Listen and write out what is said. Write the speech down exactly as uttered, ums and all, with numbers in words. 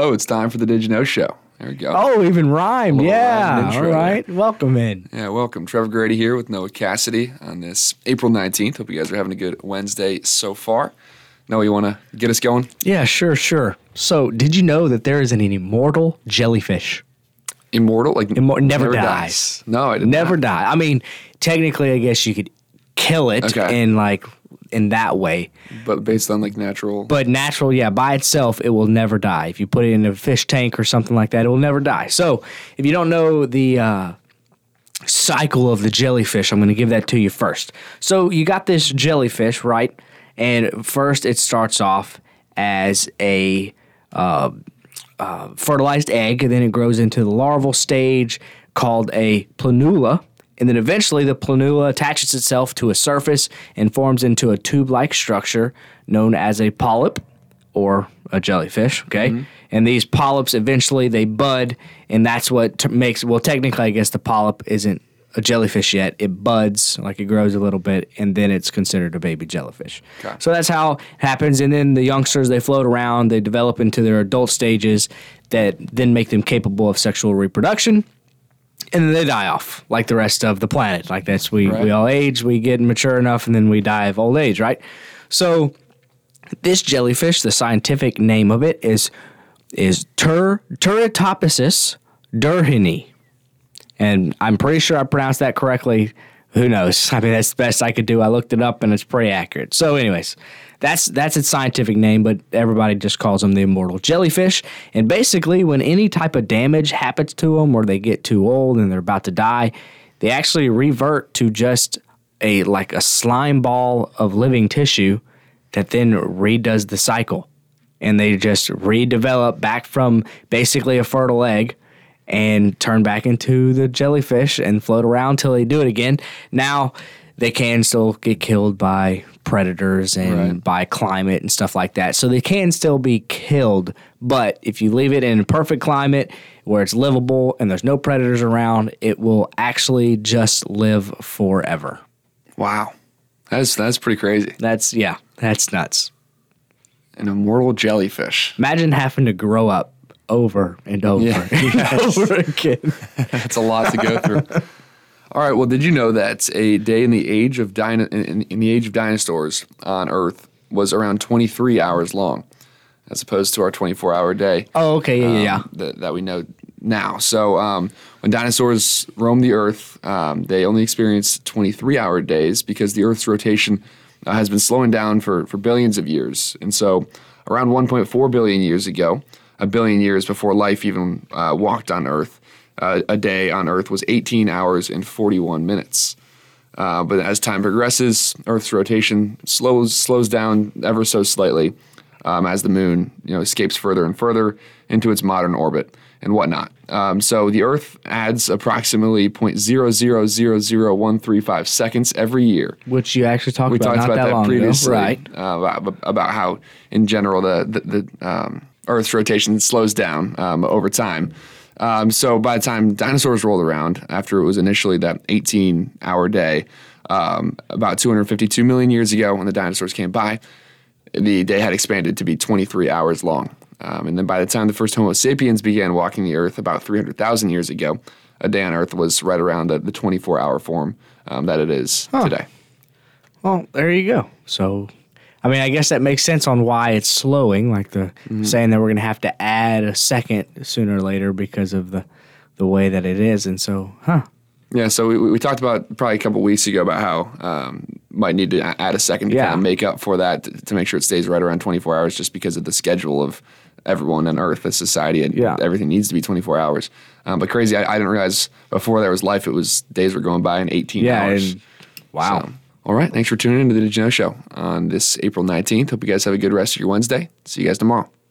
Hello, it's time for the Did You Know Show. There we go. Oh, even rhymed. Yeah. rhymed intro All right. there. Welcome in. Yeah, welcome. Trevor Grady here with Noah Cassidy on this April nineteenth. Hope you guys are having a good Wednesday so far. Noah, you want to get us going? Yeah, sure, sure. So, did you know that there is an immortal jellyfish? Immortal? Like Immor- never, never dies. No, I did Never not. die. I mean, technically, I guess you could kill it Okay. in like in that way. But based on like natural. But natural, yeah, by itself, it will never die. If you put it in a fish tank or something like that, it will never die. So, if you don't know the uh, cycle of the jellyfish, I'm going to give that to you first. So, you got this jellyfish, right? And first, it starts off as a uh, uh, fertilized egg, and then it grows into the larval stage called a planula. And then eventually the planula attaches itself to a surface and forms into a tube-like structure known as a polyp or a jellyfish, okay? Mm-hmm. And these polyps eventually they bud, and that's what t- makes, well, technically I guess the polyp isn't a jellyfish yet. It buds, like it grows a little bit, and then it's considered a baby jellyfish. Okay. So that's how it happens, and then the youngsters, they float around, they develop into their adult stages that then make them capable of sexual reproduction. And then they die off like the rest of the planet. Like that's we, Right. we all age, we get mature enough, and then we die of old age, right? So this jellyfish, the scientific name of it is is Tur Turritopsis durhini. And I'm pretty sure I pronounced that correctly. Who knows? I mean, that's the best I could do. I looked it up, and it's pretty accurate. So anyways, that's that's its scientific name, but everybody just calls them the immortal jellyfish. And basically, when any type of damage happens to them or they get too old and they're about to die, they actually revert to just a like a slime ball of living tissue that then redoes the cycle. And they just redevelop back from basically a fertile egg and turn back into the jellyfish and float around till they do it again. Now, they can still get killed by predators and Right. by climate and stuff like that. So they can still be killed, but if you leave it in a perfect climate where it's livable and there's no predators around, it will actually just live forever. Wow. That's, that's pretty crazy. That's, yeah, that's nuts. An immortal jellyfish. Imagine having to grow up over and over Yeah. and over again. That's a lot to go through. All right. Well, did you know that a day in the age of dino- in, in the age of dinosaurs on Earth was around twenty-three hours long, as opposed to our twenty-four hour day? Oh, okay, yeah, yeah, yeah. um, that, that we know now. So um, when dinosaurs roamed the Earth, um, they only experienced twenty-three hour days because the Earth's rotation uh, has been slowing down for, for billions of years. And so around one point four billion years ago, a billion years before life even uh, walked on Earth, uh, a day on Earth was eighteen hours and forty-one minutes. Uh, but as time progresses, Earth's rotation slows slows down ever so slightly um, as the moon, you know, escapes further and further into its modern orbit and whatnot. Um, so the Earth adds approximately zero point zero zero zero zero one three five seconds every year. Which you actually talked We about talked not about that, that, long previously, ago. Right. uh, about, about how, in general, the the, the um, Earth's rotation slows down um, over time. Um, so by the time dinosaurs rolled around, after it was initially that eighteen hour day, um, about two hundred fifty-two million years ago, when the dinosaurs came by, the day had expanded to be twenty-three hours long. Um, and then by the time the first Homo sapiens began walking the Earth about three hundred thousand years ago, a day on Earth was right around the, the twenty-four hour form um, that it is Huh. today. Well, there you go. So, I mean, I guess that makes sense on why it's slowing, like the Mm-hmm. saying that we're going to have to add a second sooner or later because of the the way that it is. And so, huh. Yeah, so we, we talked about probably a couple weeks ago about how um, might need to a- add a second to Yeah. kind of make up for that to, to make sure it stays right around twenty-four hours, just because of the schedule of everyone on Earth, the society, and Yeah. everything needs to be twenty-four hours. Um, but crazy, I, I didn't realize before there was life, it was days were going by in eighteen Yeah. hours. And, wow. So, all right, thanks for tuning in to the Did You Know Show on this April nineteenth. Hope you guys have a good rest of your Wednesday. See you guys tomorrow.